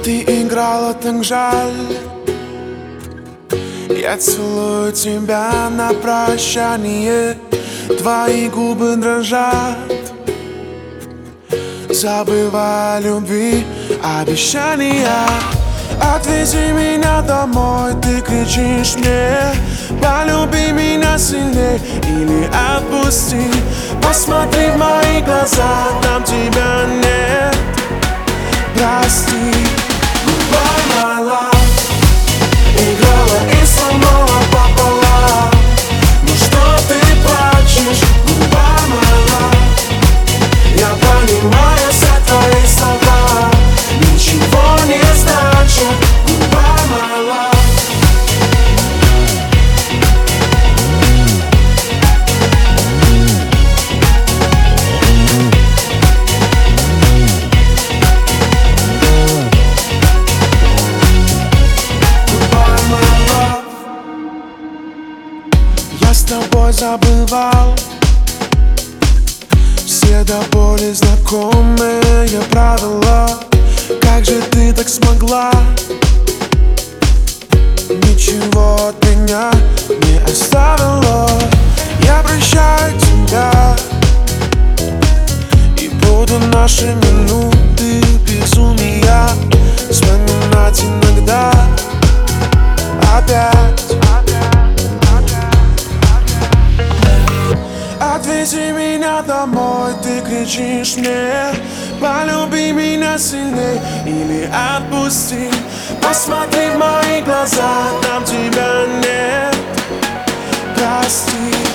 Ты играла так жаль. Я целую тебя на прощание. Твои губы дрожат. Забывай о любви, обещания. Отвези меня домой, ты кричишь мне. Полюби меня сильней или отпусти. Посмотри в мои глаза, там тебя нет. Прости, goodbye, my love. Играла и сломала пополам. Ну что ты плачешь, goodbye, my love. Я понимаю все твои слова, ничего не значит, goodbye, my love. Я с тобой забывал все до боли знакомые правила. Как же ты так смогла? Ничего от меня не оставила. Я прощаю тебя и буду наши минуты безумия вспоминать иногда опять. Отвези меня домой, ты кричишь мне. Полюби меня сильней или отпусти. Посмотри в мои глаза, там тебя нет. Прости.